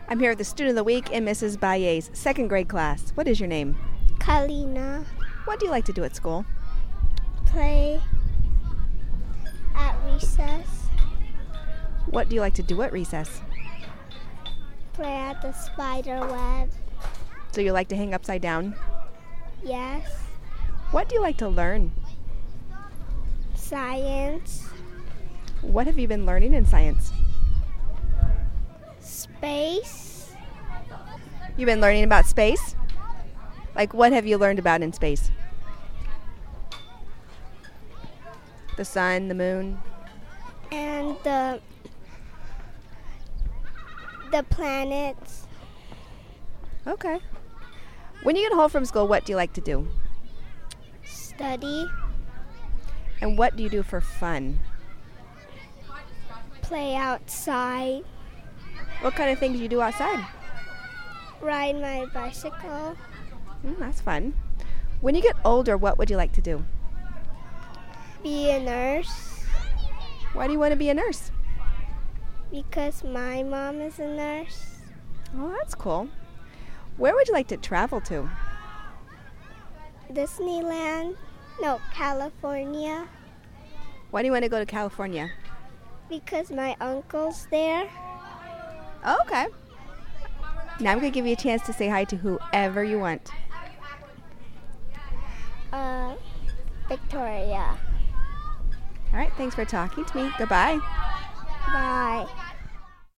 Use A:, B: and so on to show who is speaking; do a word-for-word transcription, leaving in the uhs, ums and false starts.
A: I'm here with the Student of the Week in Missus Baye's second grade class. What is your name?
B: Kalina.
A: What do you like to do at school?
B: Play at recess.
A: What do you like to do at recess?
B: Play at the spider web.
A: So you like to hang upside down?
B: Yes.
A: What do you like to learn?
B: Science.
A: What have you been learning in science?
B: Space.
A: You've been learning about space? Like, what have you learned about in space? The sun, the moon?
B: And the the planets.
A: Okay. When you get home from school, what do you like to do?
B: Study.
A: And what do you do for fun?
B: Play outside.
A: What kind of things do you do outside?
B: Ride my bicycle.
A: Mm, that's fun. When you get older, what would you like to do?
B: Be a nurse.
A: Why do you want to be a nurse?
B: Because my mom is a nurse.
A: Oh, that's cool. Where would you like to travel to?
B: Disneyland. No, California.
A: Why do you want to go to California?
B: Because my uncle's there.
A: Oh, okay. Now I'm going to give you a chance to say hi to whoever you want.
B: Uh, Victoria.
A: All right, thanks for talking to me. Goodbye.
B: Bye.